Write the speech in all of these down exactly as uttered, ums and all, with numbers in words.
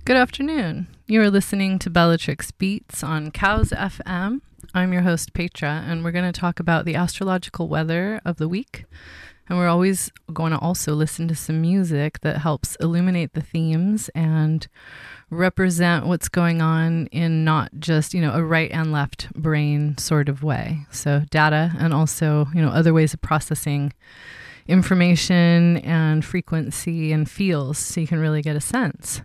Good afternoon. You are listening to Bellatrix Beats on Cows F M. I'm your host, Petra, and we're going to talk about the astrological weather of the week. And we're always going to also listen to some music that helps illuminate the themes and represent what's going on in not just, you know, a right and left brain sort of way. So data and also, you know, other ways of processing information and frequency and feels so you can really get a sense.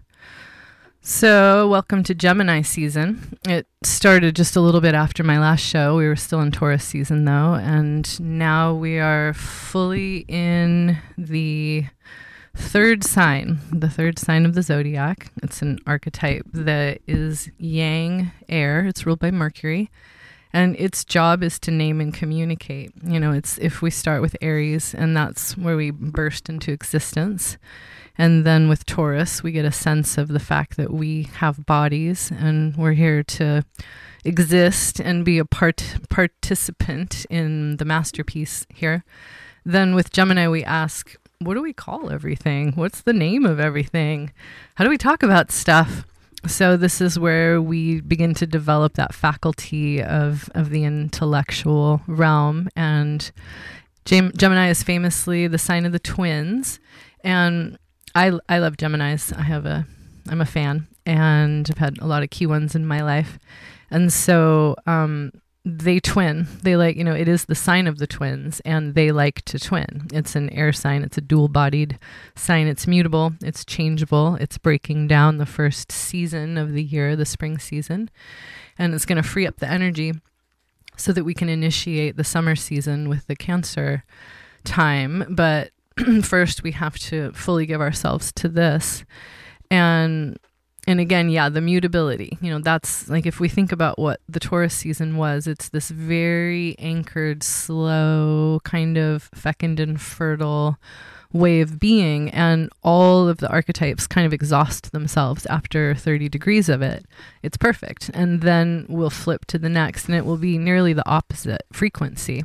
So welcome to Gemini season. It started just a little bit after my last show. We were still in Taurus season though, and now we are fully in the third sign, the third sign of the zodiac. It's an archetype that is yang air. It's ruled by Mercury, and its job is to name and communicate. You know, it's if we start with Aries, and that's where we burst into existence. And then with Taurus, we get a sense of the fact that we have bodies and we're here to exist and be a part participant in the masterpiece here. Then with Gemini, we ask, what do we call everything? What's the name of everything? How do we talk about stuff? So this is where we begin to develop that faculty of, of the intellectual realm. And Gem- Gemini is famously the sign of the twins. And I I love Geminis. I have a, I'm a fan, and I've had a lot of key ones in my life. And so um, they twin. They like, you know, it is the sign of the twins, and they like to twin. It's an air sign. It's a dual-bodied sign. It's mutable. It's changeable. It's breaking down the first season of the year, the spring season, and it's going to free up the energy so that we can initiate the summer season with the Cancer time. But first we have to fully give ourselves to this. And and again, yeah, the mutability, you know, that's like, if we think about what the Taurus season was, it's this very anchored, slow, kind of fecund and fertile way of being. And all of the archetypes kind of exhaust themselves after thirty degrees of it. It's perfect. And then we'll flip to the next, and it will be nearly the opposite frequency.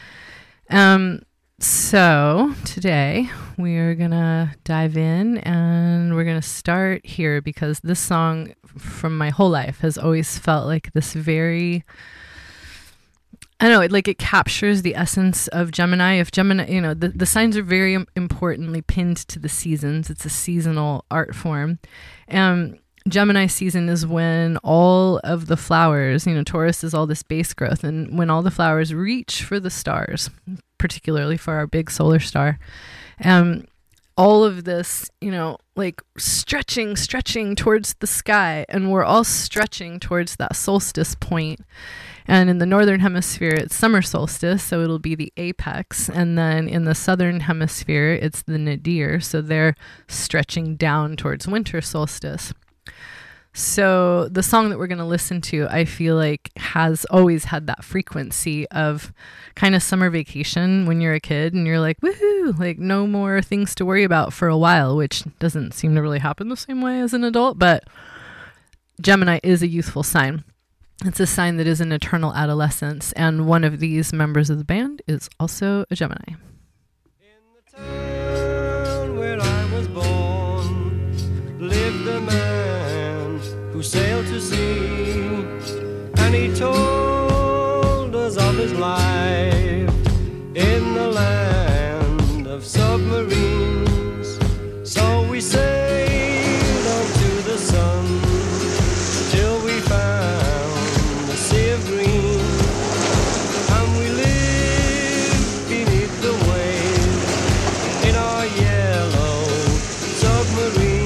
Um, So today we are going to dive in, and we're going to start here because this song from my whole life has always felt like this very, I don't know, it, like it captures the essence of Gemini. If Gemini, you know, the, the signs are very importantly pinned to the seasons. It's a seasonal art form. Um, Gemini season is when all of the flowers, you know, Taurus is all this base growth, and when all the flowers reach for the stars, particularly for our big solar star, um, all of this, you know, like stretching, stretching towards the sky, and we're all stretching towards that solstice point. And in the northern hemisphere, it's summer solstice, so it'll be the apex. And then in the southern hemisphere, it's the nadir, so they're stretching down towards winter solstice. So the song that we're going to listen to, I feel like has always had that frequency of kind of summer vacation when you're a kid and you're like, woohoo, like no more things to worry about for a while, which doesn't seem to really happen the same way as an adult. But Gemini is a youthful sign. It's a sign that is an eternal adolescence. And one of these members of the band is also a Gemini. In the town where I was born lived a man who sailed to sea, and he told us of his life in the land of submarines. So we sailed on to the sun till we found the sea of green, and we lived beneath the waves in our yellow submarine.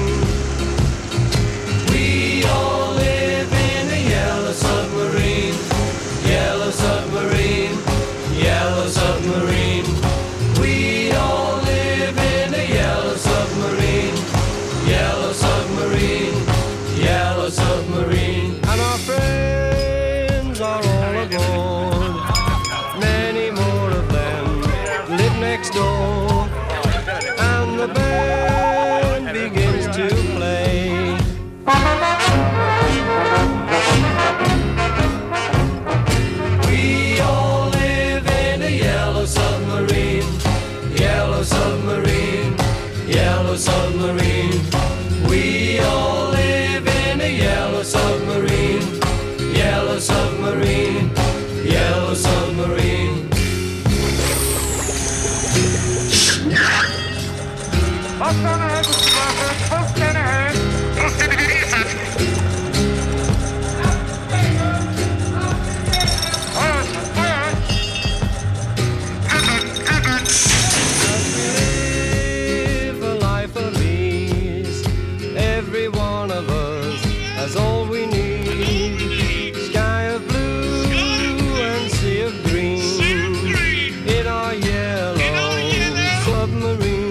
Submarine, yellow submarine, yellow submarine. We all live in a yellow submarine, yellow submarine, yellow submarine. And our friends are all aboard, many more of them live next door, and the band begins to play. Submarine, yellow submarine. We all live in in a yellow submarine, yellow submarine, yellow submarine. Post on ahead, Mister Barker. Post on ahead. Post on ahead. Live a life of ease. Every one of us has all we need. Sky of blue and sea of green in our yellow submarine.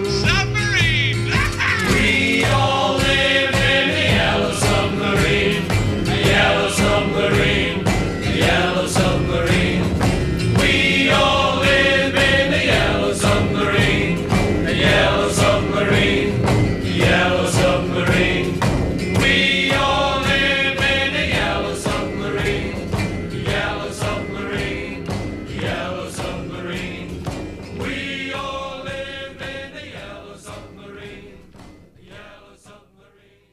We all live in a yellow submarine, a yellow submarine, a yellow submarine. We all live in a yellow submarine, a yellow submarine, a yellow submarine. We all live in a yellow submarine, a yellow submarine, a yellow submarine. We all live in a yellow submarine, a yellow submarine.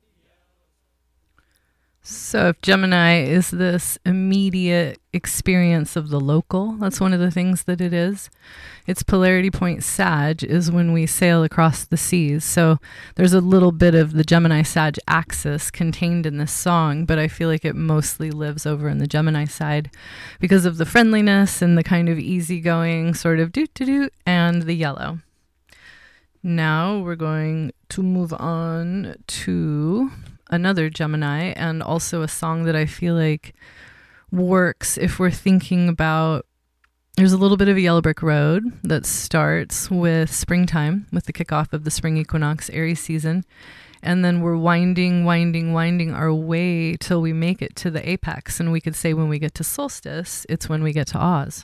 So, if Gemini is this immediate experience of the local, that's one of the things that it is. Its polarity point Sag is when we sail across the seas. So, there's a little bit of the Gemini Sag axis contained in this song, but I feel like it mostly lives over in the Gemini side because of the friendliness and the kind of easygoing sort of doot doot doot and the yellow. Now we're going to move on to another Gemini and also a song that I feel like works if we're thinking about, there's a little bit of a Yellow Brick Road that starts with springtime, with the kickoff of the spring equinox Aries season. And then we're winding, winding, winding our way till we make it to the apex. And we could say when we get to solstice, it's when we get to Oz.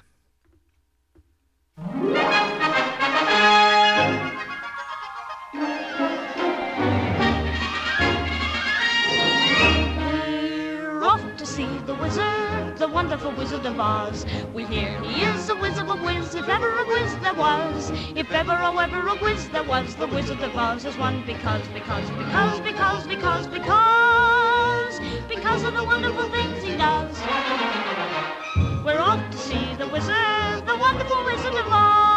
See the wizard, the wonderful Wizard of Oz. We hear he is a whiz of a whiz, if ever a whiz there was. If ever, oh, ever a whiz there was, the Wizard of Oz is one because, because, because, because, because, because, because of the wonderful things he does. We're off to see the wizard, the wonderful Wizard of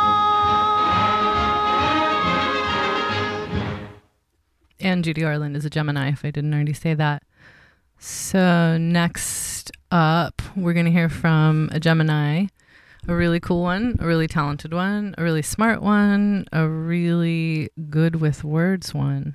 Oz. And Judy Garland is a Gemini, if I didn't already say that. So next up, we're going to hear from a Gemini, a really cool one, a really talented one, a really smart one, a really good with words one.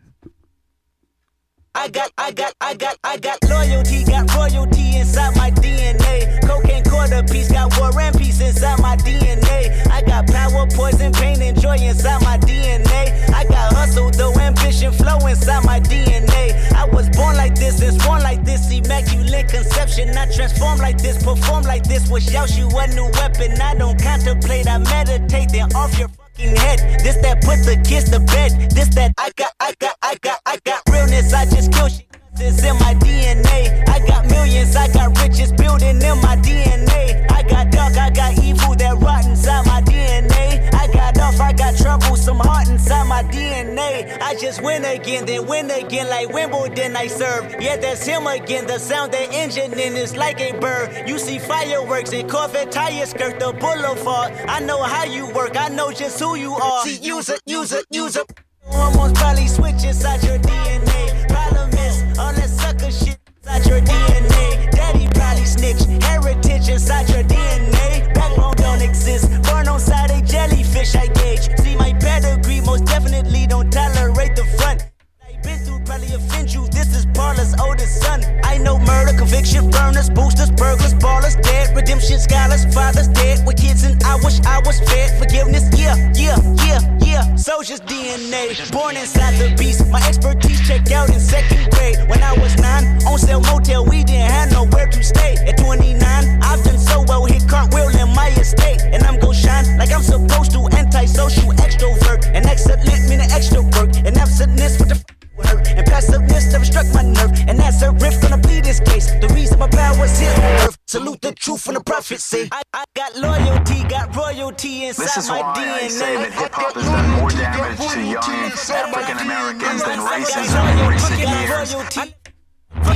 I got, I got, I got, I got loyalty, got royalty inside my D N A. Cocaine quarter piece, got war and peace inside my D N A. I got power, poison, pain, and joy inside my D N A. I got hustle, though, ambition, flow inside my D N A. I was born like this and born like this, immaculate conception. I transform like this, perform like this, wish out you a new weapon. I don't contemplate, I meditate, then off your fucking head. This that put the kids to bed. This that I got, I got, I got, I got realness, I just kill shit. It's in my D N A. I got millions, I got riches building in my D N A. I got dark, I got evil that rot inside my D N A. I got off, I got trouble, some heart inside my D N A. I just win again, then win again like Wimbledon I serve. Yeah, that's him again, the sound that engine in is like a bird. You see fireworks and Corvette tires skirt the boulevard. I know how you work, I know just who you are. See, use it, use it, use it. Almost probably switch inside your D N A. Problem is, all that sucker shit inside your D N A. Daddy probably snitch, heritage inside your D N A. Backbone don't exist, born on side a jellyfish I gauge. See my pedigree, most definitely don't tolerate the front. I've been through probably offend you, this is Paula's oldest son. I know murder, conviction, burners, boosters, burglars, ballers, dead, redemption, scholars, fathers dead, with kids and I wish I was fed. Forgiveness, yeah, yeah, yeah, yeah. Soldier's D N A, born inside the beast. My expertise checked out in second grade. When I was nine, on sale motel, we didn't have nowhere to stay. At twenty-nine, I've done so well, hit cartwheel in my estate. And I'm gon' shine like I'm supposed to, antisocial extrovert. And excellent meaning extra work, and absentness with the f- hurt. And passiveness never struck my nerve, and that's a riff gonna bleed this case. The reason my power's here on earth, salute the truth and the prophecy. I, I got loyalty, got royalty inside This is my why D N A. I say that hip-hop has done more damage to young African Americans than racism in recent years.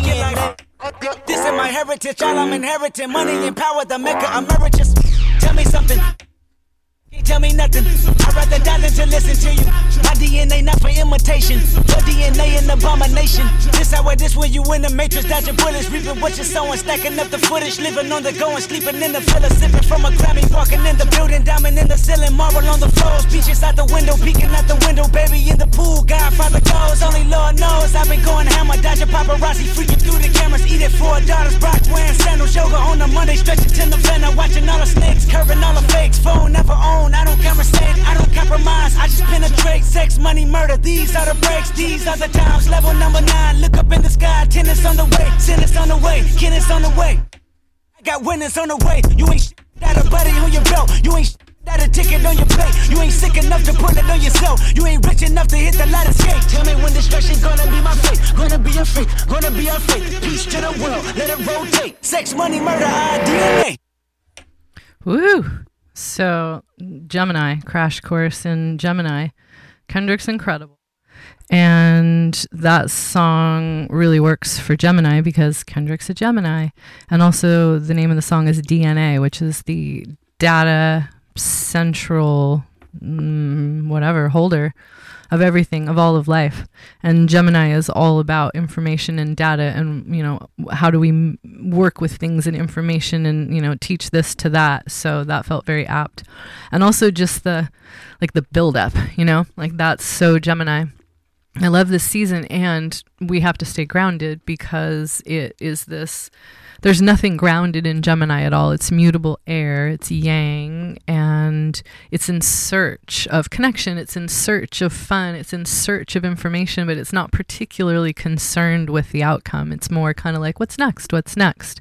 D N A. This is my heritage, all I'm inheriting. Money and power, the maker emeritus. Tell me something. Can't tell me nothing. I'd rather die than to listen to you. My D N A not for imitation. Your D N A an abomination. This how it is when you in the matrix, dodging bullets, reaping what you're sowing, stacking up the footage, living on the go and sleeping in the villa, sipping from a Grammy, walking in the building, diamond in the ceiling, marble on the floors, beaches out the window, peeking out the window, baby in the pool, Godfather goes, only Lord knows. I've been going hammer, dodging paparazzi, freaking through the cameras, eating four daughters, Brock wearing sandals, yoga on the Monday, stretching till November, watching all the snakes, curving all the fakes, phone never own. I don't conversate, I don't compromise, I just penetrate. Sex, money, murder, these are the breaks, these are the times. Level number nine, look up in the sky, tennis on the way, tennis on the way, tennis on the way. I got winners on the way, you ain't shit that a buddy on your belt, you ain't shit that a ticket on your plate, you ain't sick enough to put it on yourself, you ain't rich enough to hit the ladder skate. Tell me when destruction gonna be my fate, gonna be a fate, gonna be a fate. Peace to the world, let it rotate. Sex, money, murder, our D N A. Woo! So, Gemini, Crash Course in Gemini. Kendrick's incredible. And that song really works for Gemini because Kendrick's a Gemini. And also, the name of the song is D N A, which is the data central, mm, whatever, holder of everything, of all of life. And Gemini is all about information and data and, you know, how do we m- work with things and information and, you know, teach this to that. So that felt very apt. And also just the, like the build up, you know, like that's so Gemini. I love this season, and we have to stay grounded because it is this, there's nothing grounded in Gemini at all. It's mutable air, it's yang, and it's in search of connection. It's in search of fun. It's in search of information, but it's not particularly concerned with the outcome. It's more kind of like, what's next? What's next?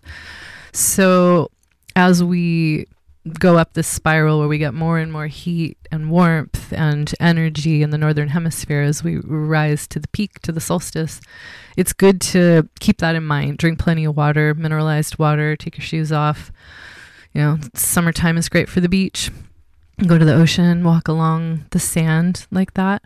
So as we go up this spiral where we get more and more heat and warmth and energy in the northern hemisphere as we rise to the peak, to the solstice, it's good to keep that in mind. Drink plenty of water, mineralized water, take your shoes off. You know, summertime is great for the beach. Go to the ocean, walk along the sand like that,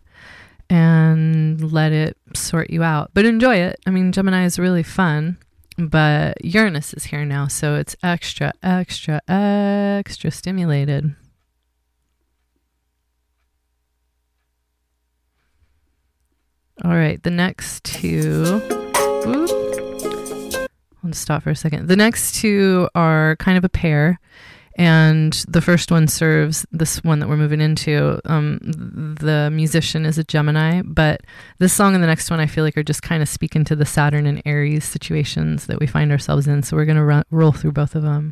and let it sort you out. But enjoy it. I mean, Gemini is really fun. But Uranus is here now, so it's extra, extra, extra stimulated. All right, the next two... Whoop, I'll just stop for a second. The next two are kind of a pair, and the first one serves this one that we're moving into. Um, the musician is a Gemini, but this song and the next one I feel like are just kind of speaking to the Saturn and Aries situations that we find ourselves in. So we're going to ro- roll through both of them.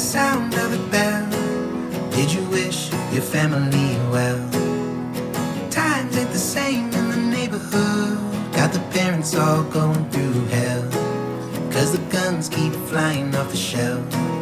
sound of a bell? Did you wish your family well? Times ain't the same in the neighborhood. Got the parents all going through hell, 'cause the guns keep flying off the shelf.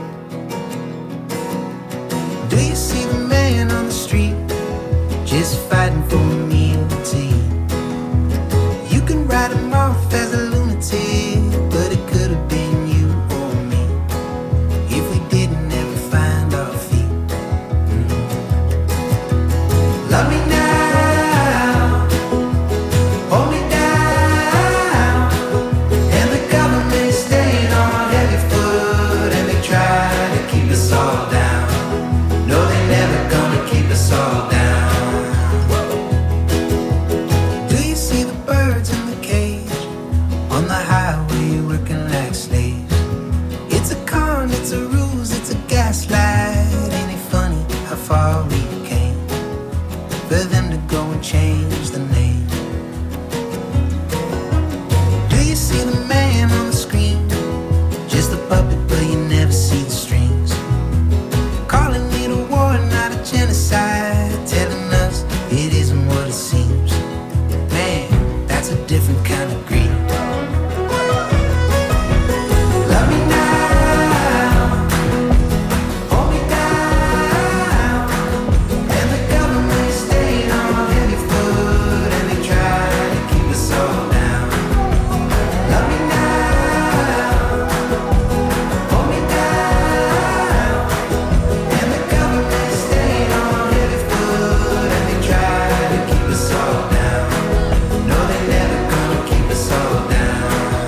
Do you see the man on the street just fighting for a meal to eat? You can write him off as a lunatic, but it could have been you or me if we didn't ever find our feet. Mm. Love me now, hold me down, and the government is staying on heavy foot, and they try to keep us all down. No, they're never gonna keep us all down. Do you see the birds in the cage on the highway working like slaves? It's a con, it's a ruse, it's a gaslight. Ain't it funny how far we came for them to go and change the name? Do you see the man on the screen? Just a puppet, but you never see the strings. Calling it a war, not a genocide. Telling us it isn't what it seems. Man, that's a different kind of greed. Love me now, hold me down, and the government is staying on heavy foot, and they try to keep us all down. Love me now, hold me down, and the government is staying on heavy foot, and they try to keep us all down. No, they're never gonna keep us all down.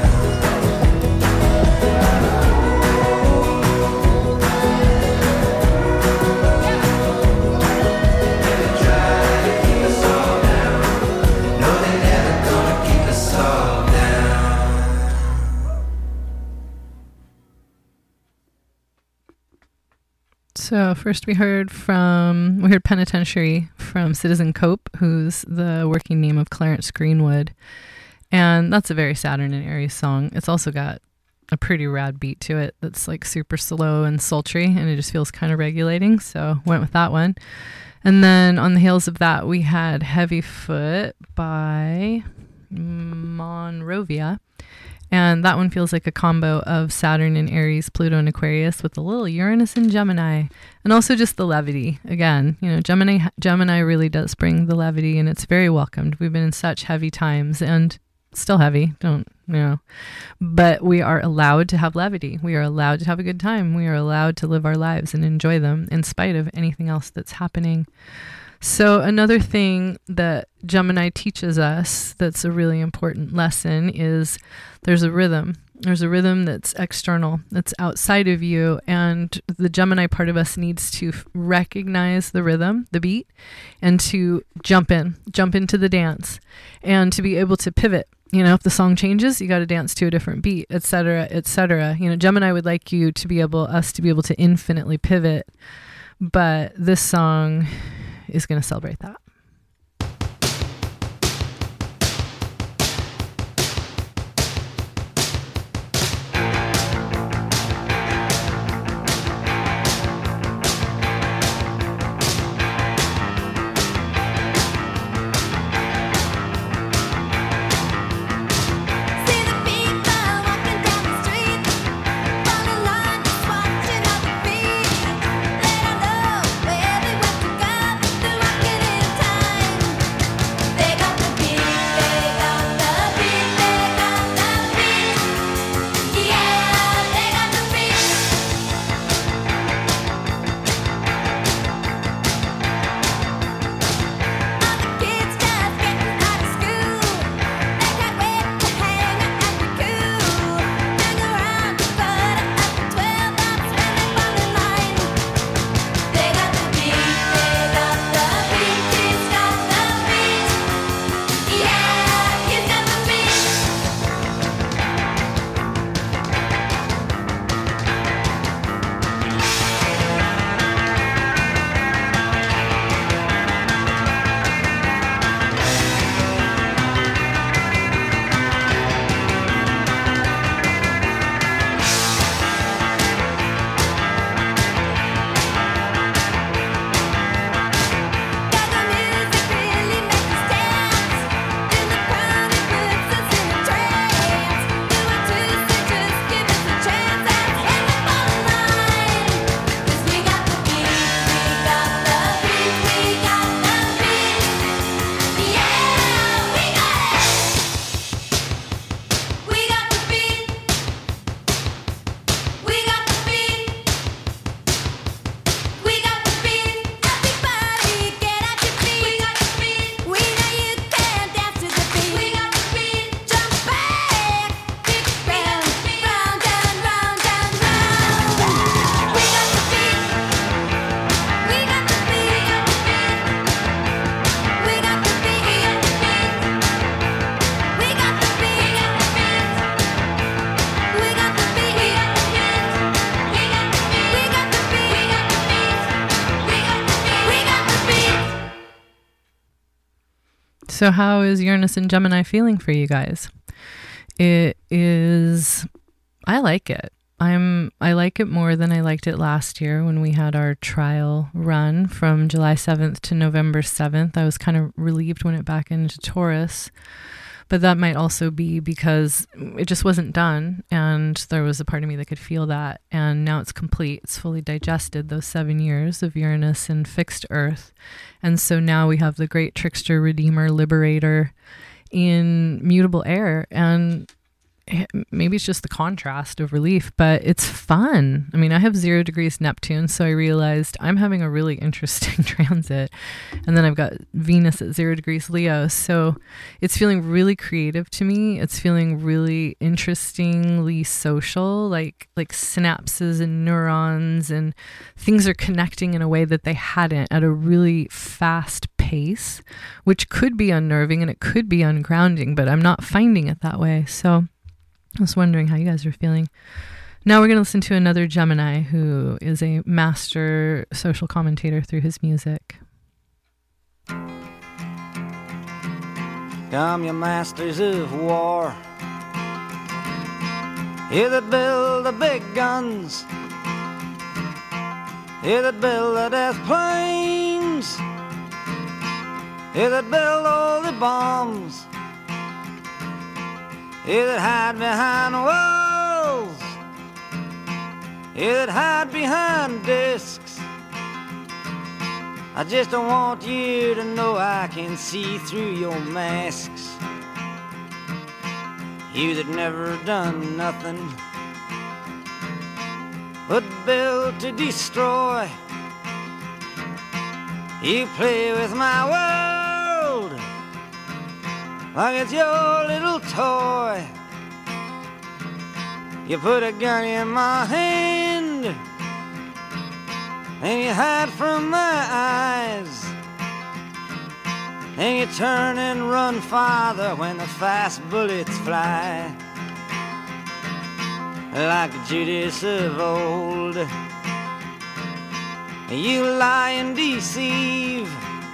They try to keep us all down. No, they're never gonna keep us all down. So first we heard from we heard Penitentiary from Citizen Cope, who's the working name of Clarence Greenwood. And that's a very Saturn and Aries song. It's also got a pretty rad beat to it that's like super slow and sultry, and it just feels kind of regulating, so went with that one. And then on the heels of that we had Heavy Foot by Monrovia. And that one feels like a combo of Saturn and Aries, Pluto and Aquarius, with a little Uranus and Gemini, and also just the levity. Again, you know, Gemini Gemini really does bring the levity, and it's very welcomed. We've been in such heavy times, and still heavy, don't, you know, but we are allowed to have levity. We are allowed to have a good time. We are allowed to live our lives and enjoy them in spite of anything else that's happening. So another thing that Gemini teaches us that's a really important lesson is there's a rhythm. There's a rhythm that's external, that's outside of you, and the Gemini part of us needs to f- recognize the rhythm, the beat, and to jump in, jump into the dance, and to be able to pivot. You know, if the song changes, you got to dance to a different beat, et cetera, et cetera. You know, Gemini would like you to be able, us to be able to infinitely pivot, but this song is going to celebrate that. See the people walking down the street, fall in line, just watching other feet. They don't know where they went to go. They're walking in time. So how is Uranus and Gemini feeling for you guys? It is, I like it. I'm, I like it more than I liked it last year when we had our trial run from July seventh to November seventh. I was kind of relieved when it back into Taurus, but that might also be because it just wasn't done. And there was a part of me that could feel that. And now it's complete. It's fully digested, those seven years of Uranus in fixed Earth. And so now we have the great trickster, redeemer, liberator in mutable air. And maybe it's just the contrast of relief, but it's fun. I mean, I have zero degrees Neptune, so I realized I'm having a really interesting transit. And then I've got Venus at zero degrees Leo. So it's feeling really creative to me. It's feeling really interestingly social, like like synapses and neurons and things are connecting in a way that they hadn't at a really fast pace, which could be unnerving and it could be ungrounding, but I'm not finding it that way. So I was wondering how you guys are feeling. Now we're going to listen to another Gemini who is a master social commentator through his music. Come, you masters of war, you that build the big guns, you that build the death planes, you that build all the bombs, you that hide behind walls, you that hide behind discs. I just don't want you to know I can see through your masks. You that never done nothing but build to destroy. You play with my world like it's your little toy. You put a gun in my hand and you hide from my eyes, and you turn and run farther when the fast bullets fly. Like Judas of old, you lie and deceive.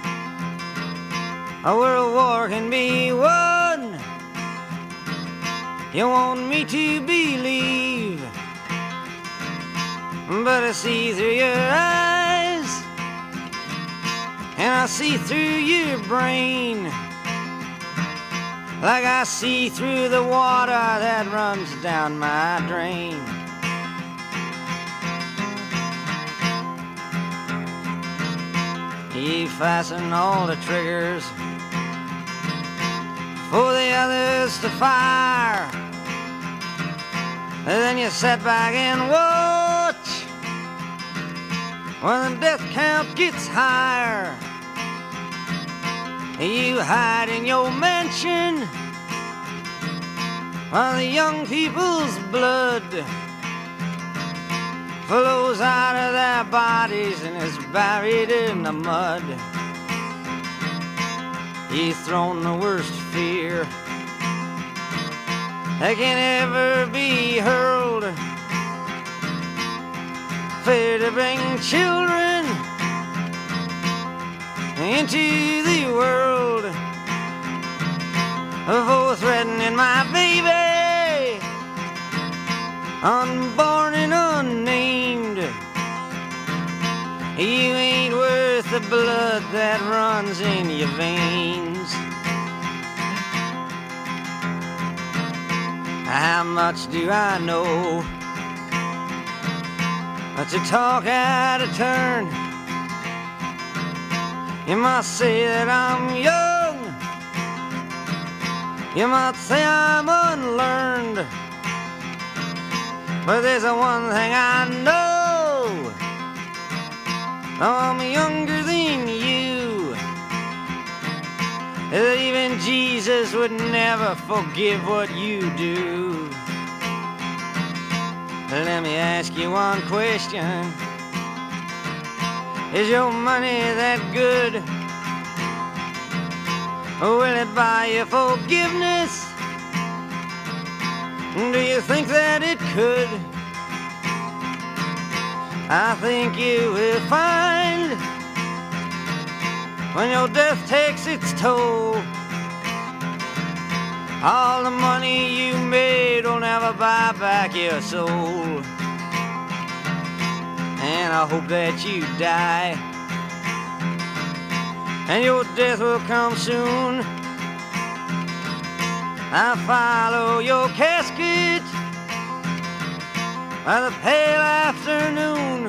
A world war can be won. You want me to believe, but I see through your eyes, and I see through your brain, like I see through the water that runs down my drain. You fasten all the triggers for the others to fire, and then you sit back and watch when the death count gets higher. You hide in your mansion while the young people's blood flows out of their bodies and is buried in the mud. You've thrown the worst fear that can ever be hurled, fear to bring children into the world, for threatening my baby, unborn and unnamed. You ain't worth the blood that runs in your veins. How much do I know but to talk out of turn? You must say that I'm young, you might say I'm unlearned, but there's a one thing I know, I'm younger than you, that even Jesus would never forgive what you do. Let me ask you one question. Is your money that good? Will it buy you forgiveness? Do you think that it could? I think you will find when your death takes its toll All the money you made will never buy back your soul. And I hope that you die, and your death will come soon. I follow your casket by the pale afternoon,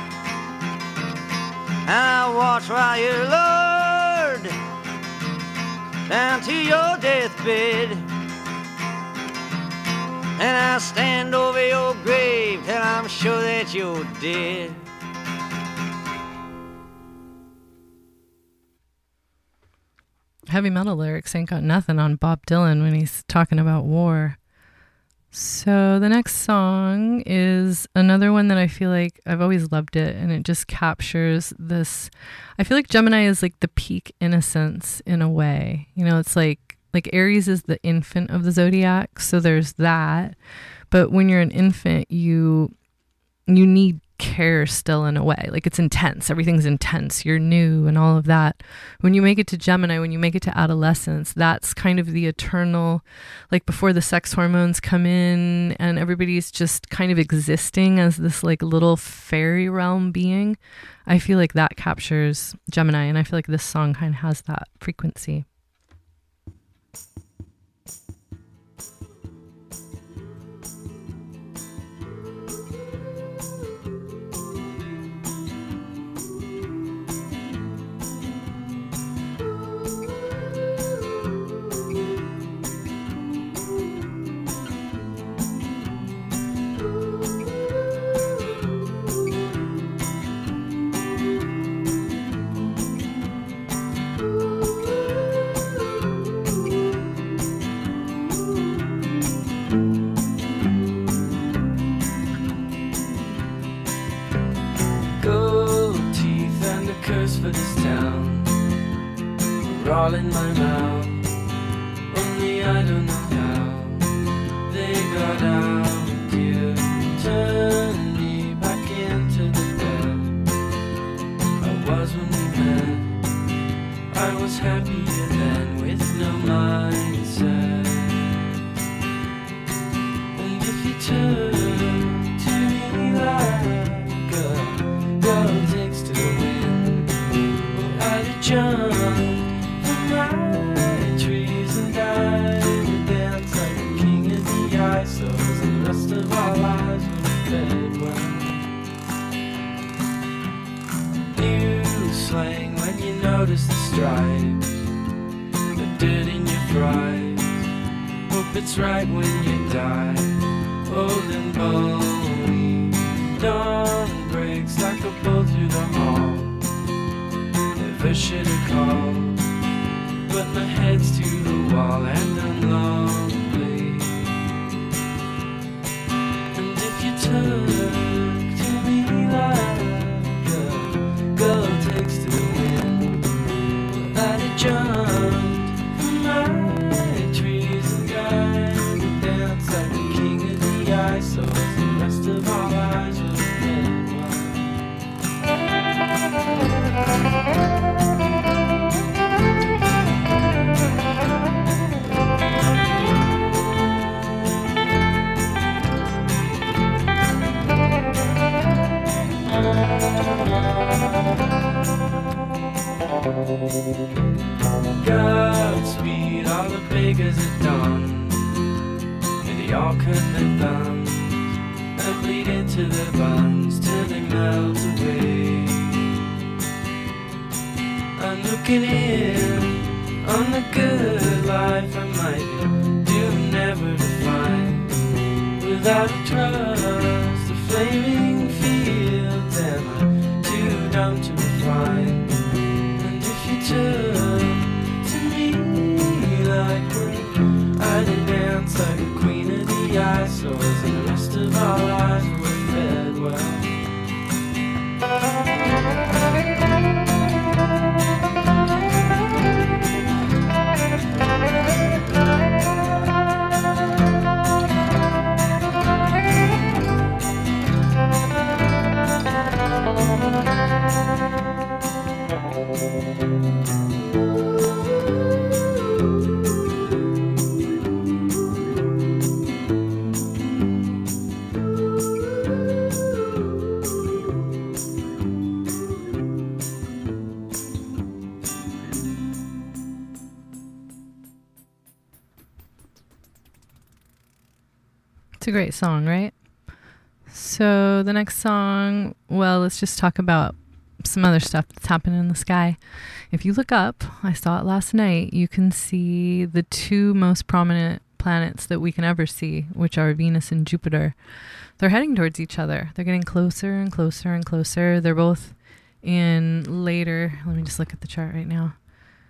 and I watch while you're lowered down to your deathbed. And I stand over your grave till I'm sure that you're dead. Heavy metal lyrics ain't got nothing on Bob Dylan when he's talking about war. So the next song is another one that I feel like I've always loved it, and it just captures this. I feel like Gemini is like the peak innocence in a way. You know, it's like like Aries is the infant of the zodiac, so there's that. But when you're an infant, you you need care still in a way. Like it's intense. Everything's intense. You're new and all of that. When you make it to Gemini, when you make it to adolescence, that's kind of the eternal, like before the sex hormones come in and everybody's just kind of existing as this like little fairy realm being. I feel like that captures Gemini, and I feel like this song kind of has that frequency. For this town, we're all in my mouth. Only I don't know how they got out. You turned me back into the bed I was when we met. I was happier then with no mindset. And if you turn to me like a girl takes to the wind, jump from my trees and dive and dance like a king in the ice. So the rest of our lives were fed well. New slang when you notice the stripes, the dirt in your fries. Hope it's right when you die, old and bony. Dawn breaks like a bolt through the hall. Never should have called, but my head's to the wall and I'm lonely. And if you talk to me like a girl takes to the wind, well, I'd have jumped from my trees and died and danced like a king in the ice. So as the rest of our lives will end well. Godspeed, all the beggars at dawn. May they all cut their thumbs and bleed into their buns till they melt away. I'm looking in on the good life I might do never to find. Without a trust, the flaming fields, am I too dumb to refine? And if you turn to me like one, I'd dance like a queen of the ice. So as the rest of our lives were fed well. It's a great song, right? So the next song, well, let's just talk about some other stuff that's happening in the sky. If you look up, I saw it last night, you can see the two most prominent planets that we can ever see, which are Venus and Jupiter. They're heading towards each other. They're getting closer and closer and closer. They're both in later, let me just look at the chart right now.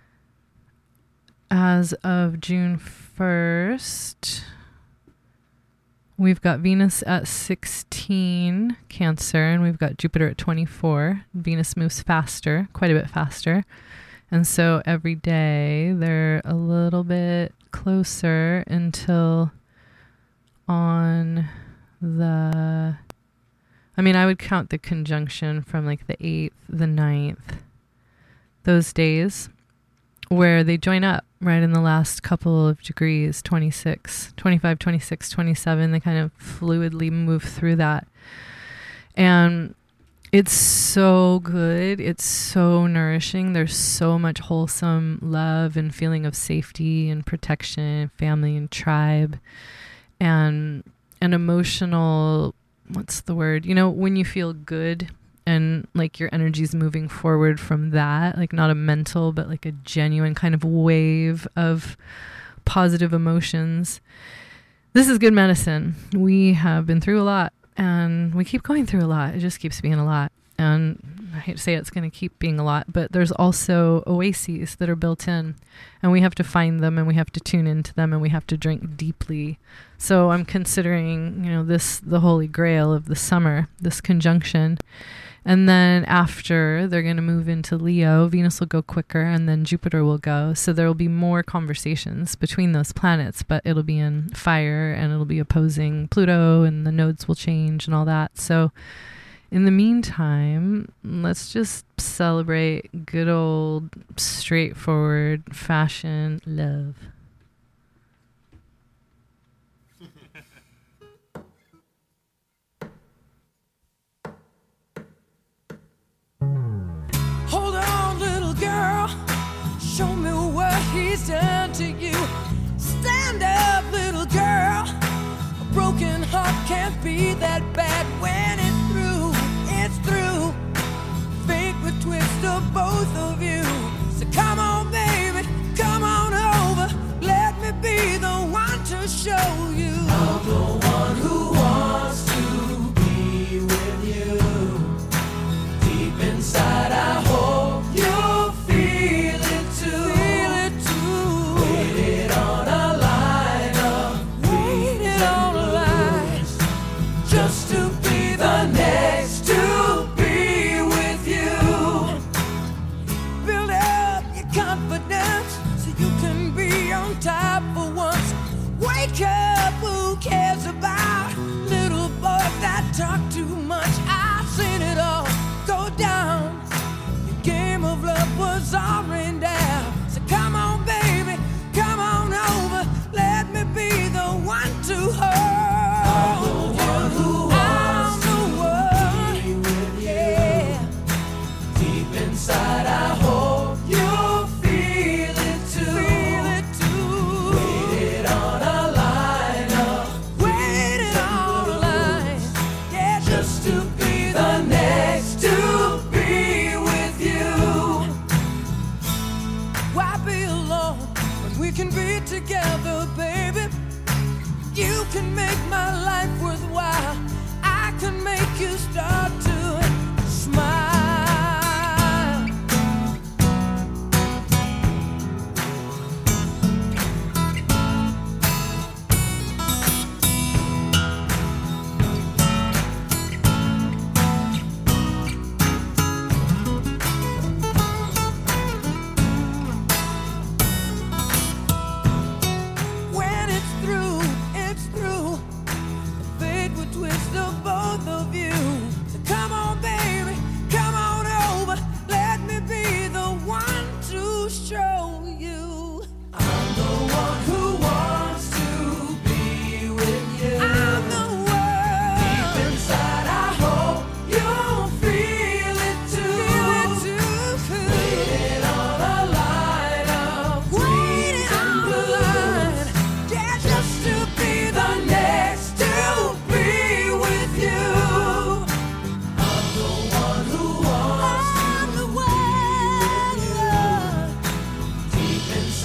As of June first, we've got Venus at sixteen, Cancer, and we've got Jupiter at twenty-four. Venus moves faster, quite a bit faster. And so every day they're a little bit closer until on the, I mean, I would count the conjunction from like the eighth, the ninth, those days where they join up right in the last couple of degrees, twenty-six, twenty-five, twenty-six, twenty-seven. They kind of fluidly move through that. And it's so good. It's so nourishing. There's so much wholesome love and feeling of safety and protection, family and tribe, and an emotional, what's the word? You know, when you feel good and like your energy's moving forward from that, like not a mental, but like a genuine kind of wave of positive emotions. This is good medicine. We have been through a lot and we keep going through a lot. It just keeps being a lot. And I hate to say it's going to keep being a lot, but there's also oases that are built in and we have to find them and we have to tune into them and we have to drink deeply. So I'm considering, you know, this, the holy grail of the summer, this conjunction. And then after, they're going to move into Leo. Venus will go quicker, and then Jupiter will go. So there will be more conversations between those planets, but it'll be in fire, and it'll be opposing Pluto, and the nodes will change and all that. So in the meantime, let's just celebrate good old, straightforward fashion love. Hold on, little girl. Show me what he's done to you. Stand up, little girl. A broken heart can't be that bad when it's through. It's through. Fate would twist of both of you. So come on, baby, come on over. Let me be the one to show you. I'm the one who wants to be with you. Inside, I hope you feel it too. Feel it too. Waited on a line of waited on a line just to be the next to be with you. Build up your confidence so you can be on top for once. Wake up, who cares about little boys that talk too much? I've seen it all go down. Your game of love was all rained down. So come on, baby, come on over. Let me be the one to hold you. I'm the one who wants to be with you. Yeah. Deep inside, I hope you feel it too. Feel it too. Waited on a line up. Waited on a line. Yeah, just to be the next to be with you. Why be alone when we can be together, baby? You can make my life worthwhile. I can make you start to smile. When it's through, it's through. The fate would twist of both of you. So come on, baby, come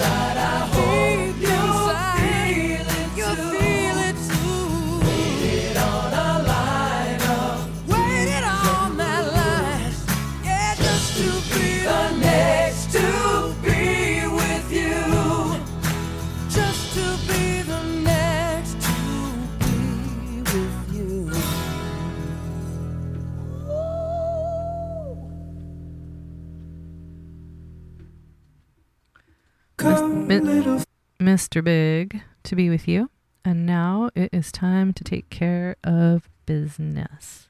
inside. I hope you feel it too. Feel it too. Waited on a line up. Waited on that line. Yeah, just to be the next to be with you. Just to be the next to be with you. Mi- Mister Big, to be with you. And now it is time to take care of business.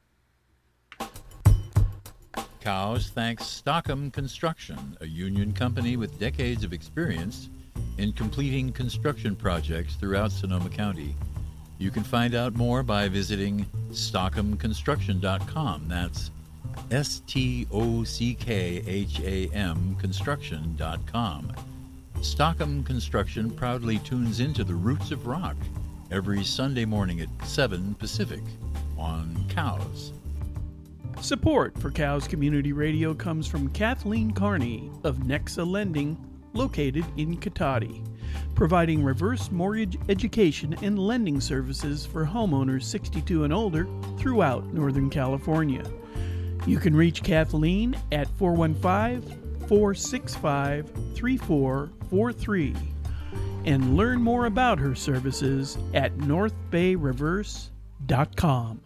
Cows thanks Stockham Construction, a union company with decades of experience in completing construction projects throughout Sonoma County. You can find out more by visiting stockham construction dot com. That's S T O C K H A M construction dot com. Stockham Construction proudly tunes into the roots of rock every Sunday morning at seven Pacific on Cows. Support for Cows Community Radio comes from Kathleen Carney of Nexa Lending, located in Katati, providing reverse mortgage education and lending services for homeowners sixty-two and older throughout Northern California. You can reach Kathleen at four one five, four six five, three four four three and learn more about her services at north bay reverse dot com.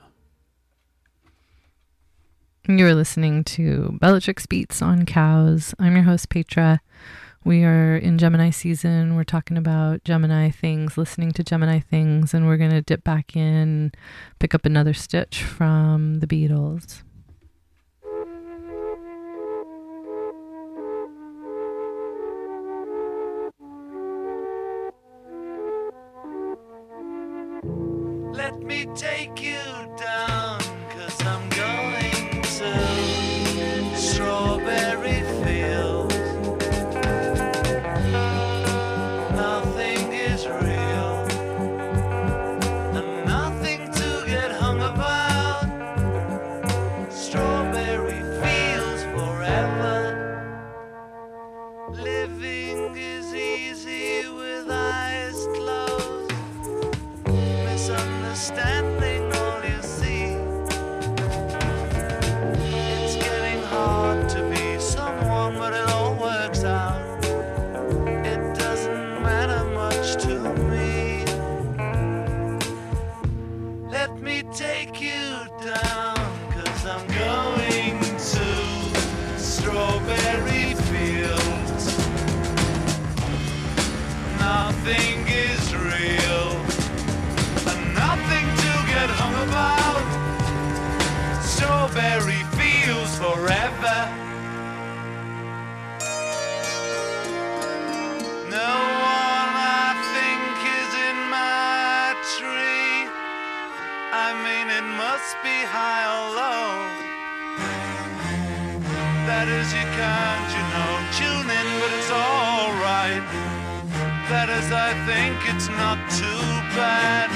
You're listening to Bellatrix Beats on Cows. I'm your host, Petra. We are in Gemini season. We're talking about Gemini things, listening to Gemini things, and we're going to dip back in, pick up another stitch from the Beatles. Let me take you down, 'cause I'm going to strawberry fields. Nothing is real, and nothing to get hung about. Strawberry fields forever. Living is easy with eyes closed. Misunderstanding all you see. It's getting hard to be someone, but it all works out. It doesn't matter much to me. Let me take you down, 'cause I'm going to strawberry fields. Nothing is real, and nothing to get hung about. Strawberry fields forever. No one I think is in my tree. I mean, it must be high or low. That is, you can't, you know, tune in, but it's alright. That is, I think it's not too bad.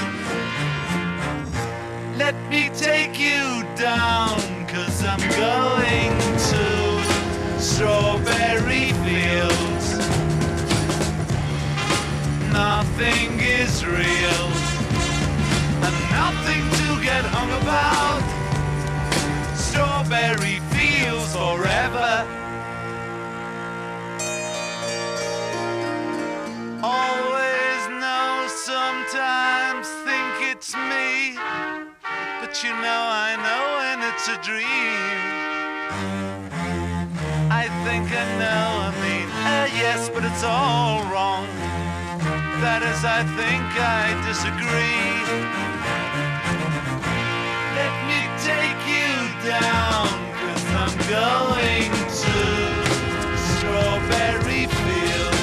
Let me take you down, 'cause I'm going to strawberry fields. Nothing is real, and nothing to get hung about. Strawberry fields forever. Always know, sometimes think it's me, but you know I know when it's a dream. I think I know, I mean, uh, yes, but it's all wrong. That is, I think I disagree. Let me take you down, 'cause I'm going to strawberry fields.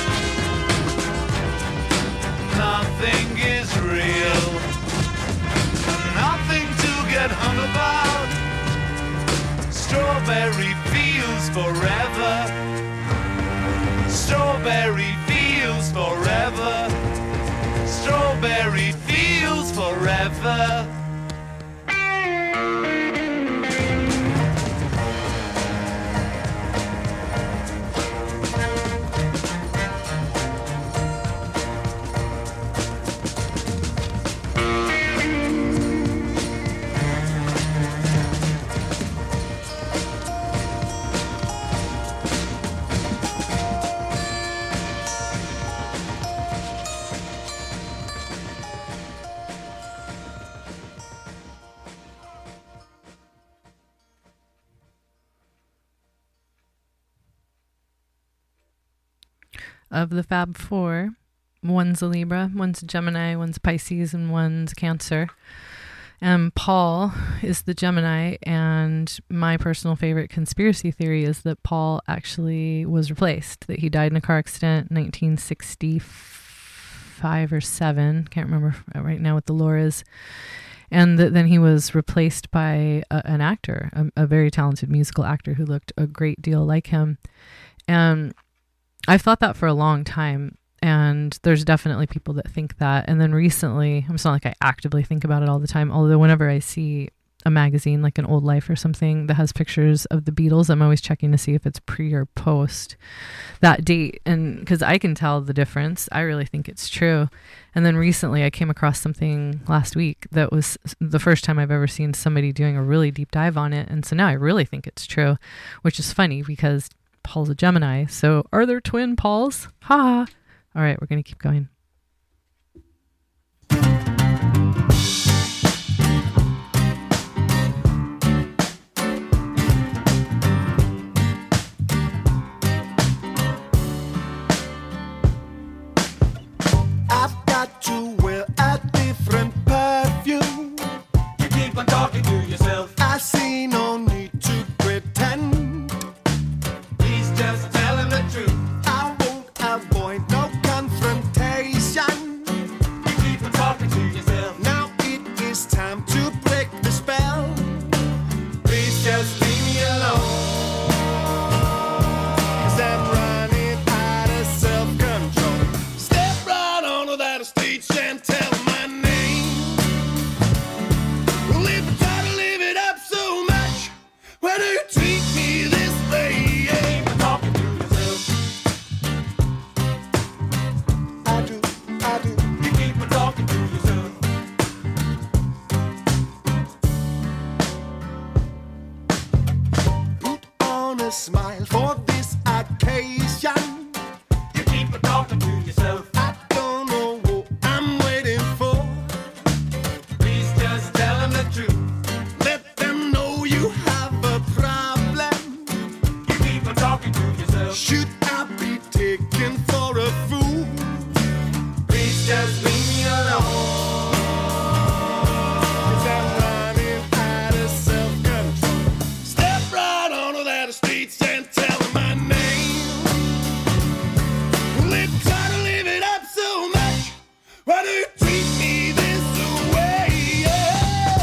Nothing is real, nothing to get hung about. Strawberry fields forever. Strawberry fields forever. Strawberry fields forever. of the Fab Four. One's a Libra, one's a Gemini, one's a Pisces, and one's a Cancer. And Paul is the Gemini, and my personal favorite conspiracy theory is that Paul actually was replaced, that he died in a car accident in nineteen sixty-five or seven, can't remember right now what the lore is, and that then he was replaced by a, an actor, a, a very talented musical actor who looked a great deal like him. And I've thought that for a long time. And there's definitely people that think that. And then recently, it's not like I actively think about it all the time, although whenever I see a magazine like an Old Life or something that has pictures of the Beatles, I'm always checking to see if it's pre or post that date. And because I can tell the difference, I really think it's true. And then recently I came across something last week that was the first time I've ever seen somebody doing a really deep dive on it. And so now I really think it's true, which is funny because Paul's a Gemini. So are there twin Pauls? Ha ha. All right, we're going to keep going. I've got to wear a different perfume. You keep on talking to yourself. I see no need to pretend. Please just tell him the truth. I won't avoid no confrontation. You keep on talking to yourself. Now it is time to break the spell. Please just leave me alone. 'Cause I'm running out of self-control. Step right onto that stage and tell my name. Well, if you try to live it up so much, why do you treat me this way? Keep on talking to yourself. I do, I do. You keep on talking to yourself. Put on a smile for this occasion. You keep on talking to yourself. I don't know what I'm waiting for. Please just tell them the truth. Let them know you have a problem. You keep on talking to yourself. Should I be taken for a fool? Please just leave me alone. 'Cause I'm running out of self-control. Step right onto that stage and tell my name. Well, if you try to live it up so much, why do you treat me this way? Yeah.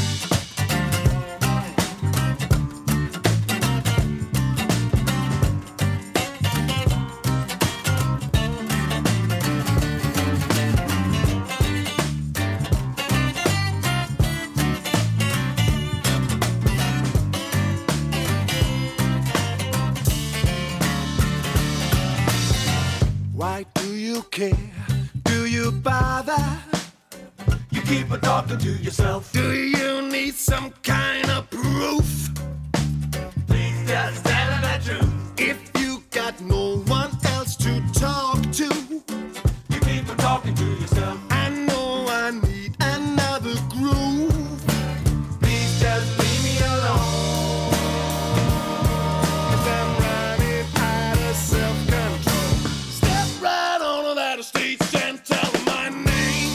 Why do you care? Do you bother? You keep on talking to yourself. Do you need some kind of proof? Please just tell them the truth. If you got no one else to talk to, you keep on talking to yourself. I know I need another groove. Please just leave me alone. 'Cause I'm running out of self-control. Step right onto that stage and tell my name.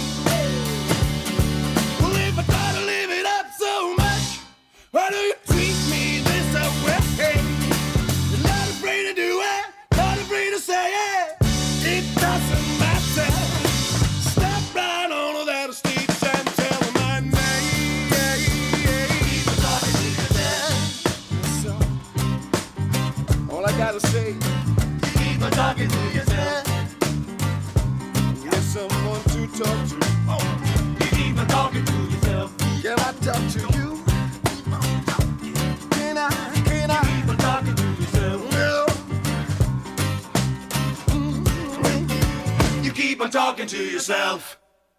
Well, if I try to live it up so much, why do you treat me this way? You're not afraid to do it, not afraid to say it. It doesn't matter. Step right onto that stage and tell my name. Keep on talking to yourself. So, all I gotta say, keep on talking to yourself. Get someone to talk to. Oh, you keep on talking to yourself. Can I talk to you? Can I? Can I? Keep on talking to yourself. Well, mm, you keep on talking to yourself.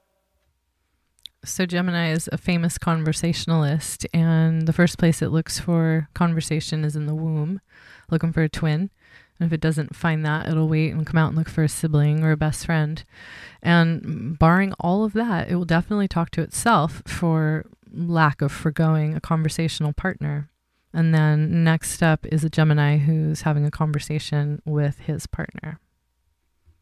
So Gemini is a famous conversationalist, and the first place it looks for conversation is in the womb, looking for a twin. And if it doesn't find that, it'll wait and come out and look for a sibling or a best friend. And barring all of that, it will definitely talk to itself for lack of forgoing a conversational partner. And then next up is a Gemini who's having a conversation with his partner.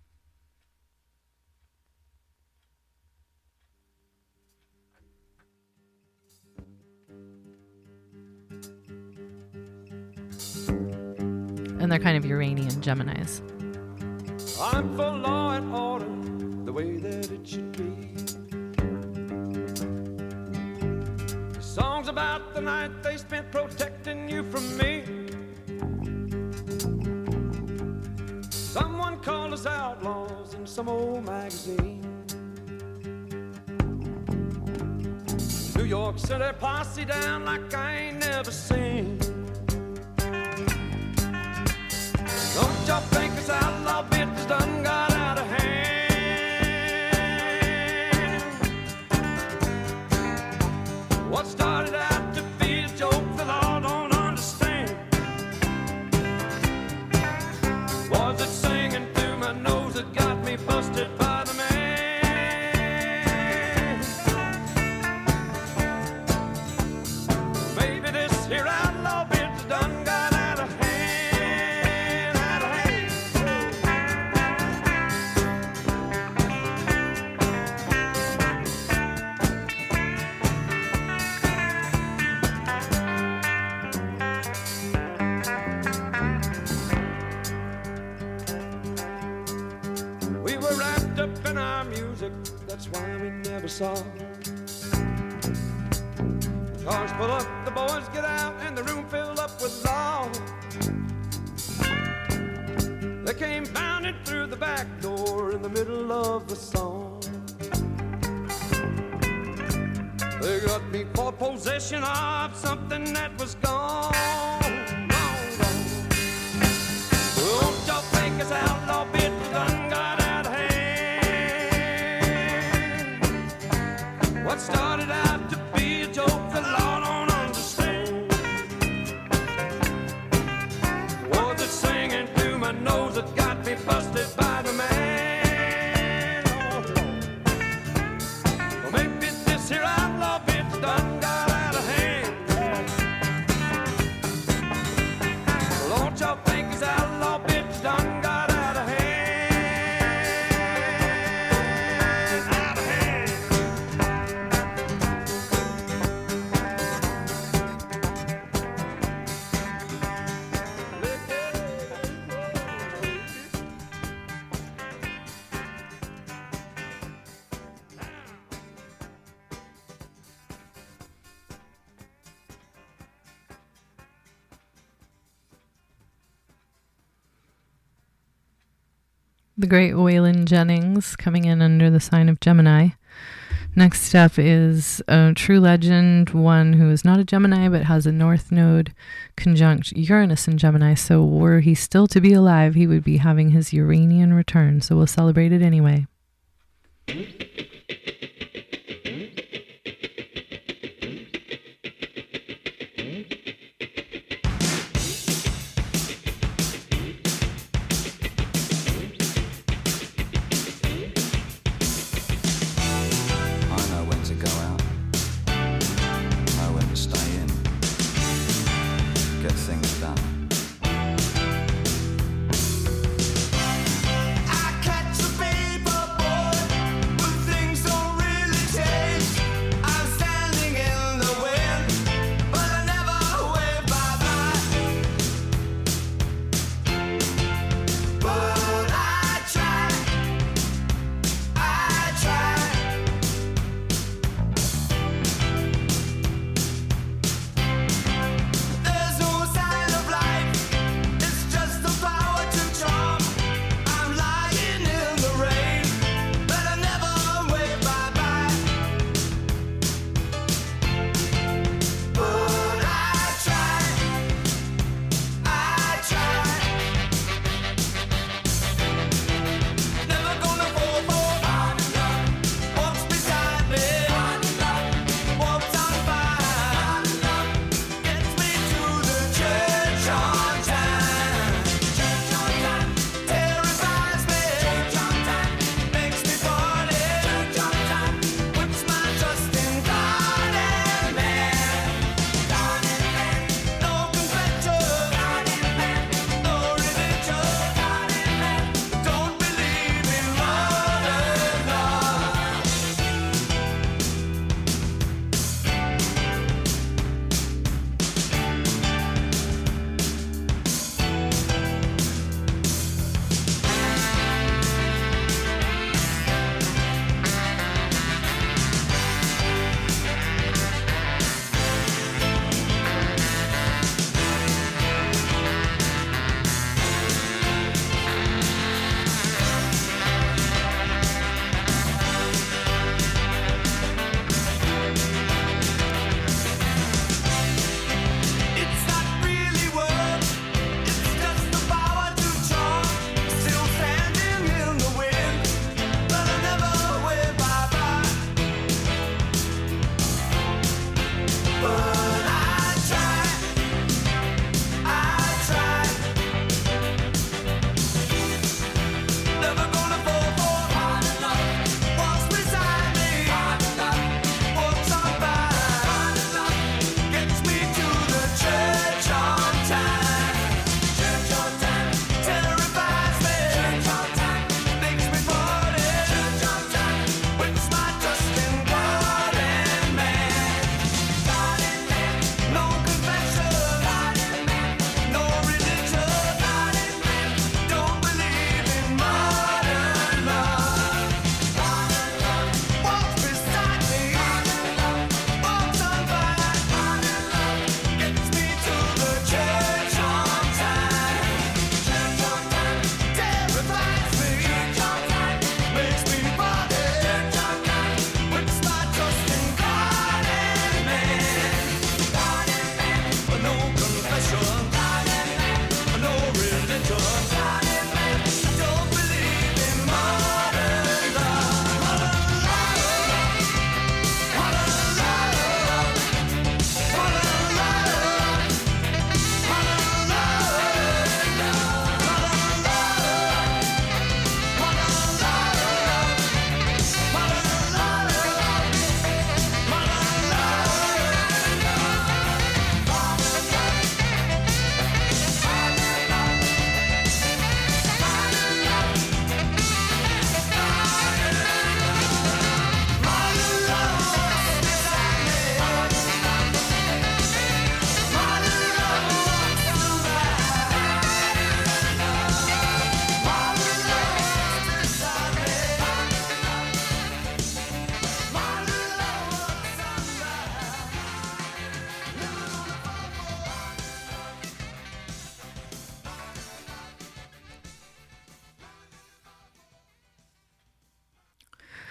And they're kind of Uranian Geminis. I'm for law and order, the way that it should be. The songs about the night they spent protecting you from me. Someone called us outlaws in some old magazine. New York City posse down like I ain't never seen. Don't y'all think this outlaw business done got out of hand? What started out to be a joke that all don't understand? Was it singing through my nose that got me busted by the man? Maybe this here outlaw business done got out of hand, out of hand. We were wrapped up in our music, that's why we never saw. Cars pull up, the boys get out, and the room fill up with law. They came bounding through the back door in the middle of the song. They got me for possession of something that was gone, gone, gone. Don't y'all think this outlaw business done got out of hand? What started out to be a joke the law don't understand? Was it singing through my nose that got me busted by the man? Oh, well, maybe this here outlaw bitch done got out of hand. Well, don't y'all think this outlaw bitch done got out of hand? Out of hand. The great Waylon Jennings coming in under the sign of Gemini. Next up is a true legend, one who is not a Gemini but has a North Node conjunct Uranus in Gemini. So were he still to be alive, he would be having his Uranian return. So we'll celebrate it anyway. I know when to go out, know when to stay in, get things done. I catch a paper boy with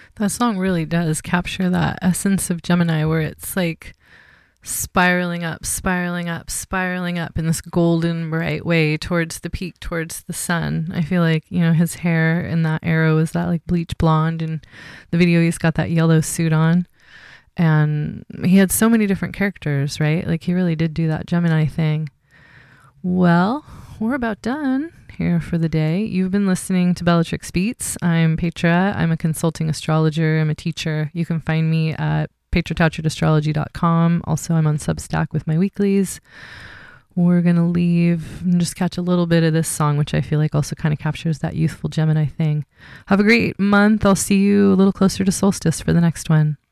That song really does capture that essence of Gemini, where it's like spiraling up, spiraling up, spiraling up in this golden bright way towards the peak, towards the sun. I feel like, you know, his hair in that arrow is that like bleach blonde, and the video he's got that yellow suit on. And he had so many different characters, right? Like he really did do that Gemini thing. Well, we're about done here for the day. You've been listening to Bellatrix Beats. I'm Petra. I'm a consulting astrologer. I'm a teacher. You can find me at petra touchard astrology dot com. Also, I'm on Substack with my weeklies. We're going to leave and just catch a little bit of this song, which I feel like also kind of captures that youthful Gemini thing. Have a great month. I'll see you a little closer to solstice for the next one.